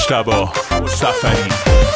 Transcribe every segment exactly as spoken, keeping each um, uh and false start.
مجتبی سفری.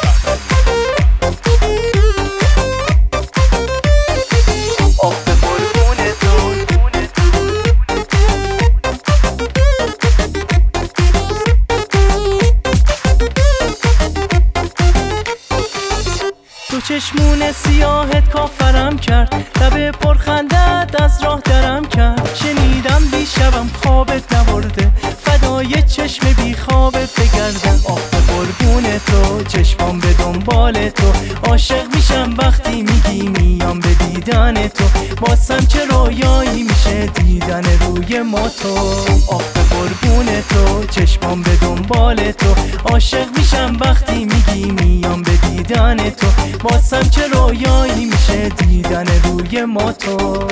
تو چشمون سیاهت کافرم کرد، لب پرخندت از راه درم کرد. شنیدم دیشبم خوابت نبرده، فدای چشم بی خوابت بگردم. آخ قربون تو، چشمام به دنبال تو. عاشق میشم وقتی میگی میام به دیدن تو. باسم چه رویایی میشه دیدن روی ما تو. آخ قربون تو، چشمام به دنبال تو. عاشق میشم وقتی میگی میام به دیدن تو. باسم چه رویایی میشه دیدن روی ما تو.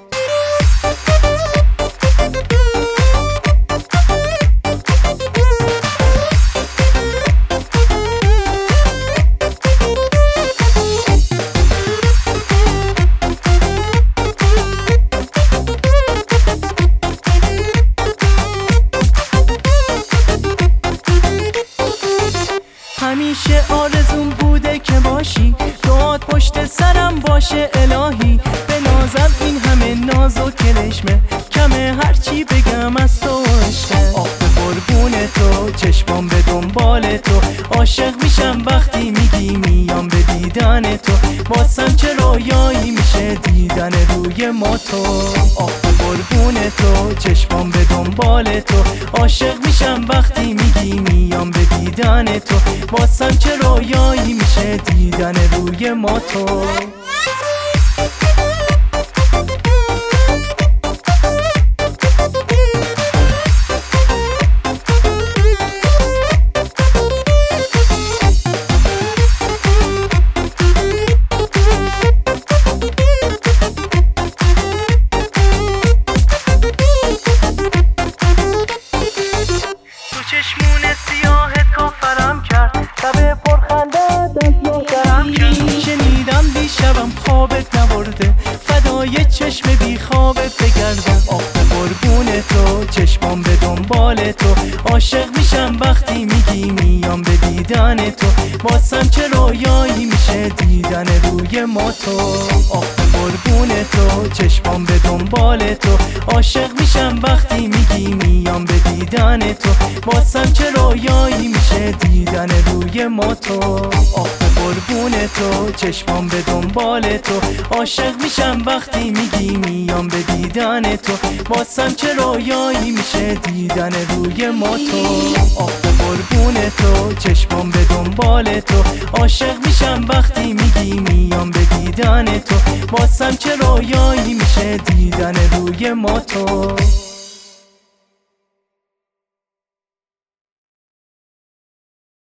همیشه آرزوم بوده که باشی، دعات پشت سرم باشه الهی. به نازم این همه ناز و کرشمه، کمه هرچی بگم از تو عشقه. آخ قربون تو، چشمام به دنبال تو. عاشق میشم وقتی میگی میام به دیدن تو. باسم چه رویایی میشه دیدن روی ما تو. آخ قربون تو، چشمام به دنبال تو. عاشق میشم وقتی میگی میام به دیدن تو. باسم چه رویایی میشه دیدن روی ما تو. چشمون سیاهت کافرم کرد، لب پرخندت از یادم کرد. شنیدم دیشبم خوابت نبرده، فدای چشم بی خوابت بگردم. آخ قربون تو، چشمام به دنبال تو. عاشق میشم وقتی میگی میام به دیدن تو. باسم چه رویایی میشه دیدن روی ما تو. آخ قربون تو، چشمام به دنبال تو. عاشق میشم وقتی میگی میام به دیدن تو. باسم چه رویایی میشه دیدن روی ما تو. آخ قربون تو، چشمام به دنبال تو. عاشق میشم وقتی میگی میام به دیدن تو. باسم چه رویایی میشه دیدن روی ما تو. آخ قربون تو، چشمام به دنبال تو. عاشق میشم وقتی میگی میام به دیدن تو. باسم چه رویایی میشه دیدن روی ما تو.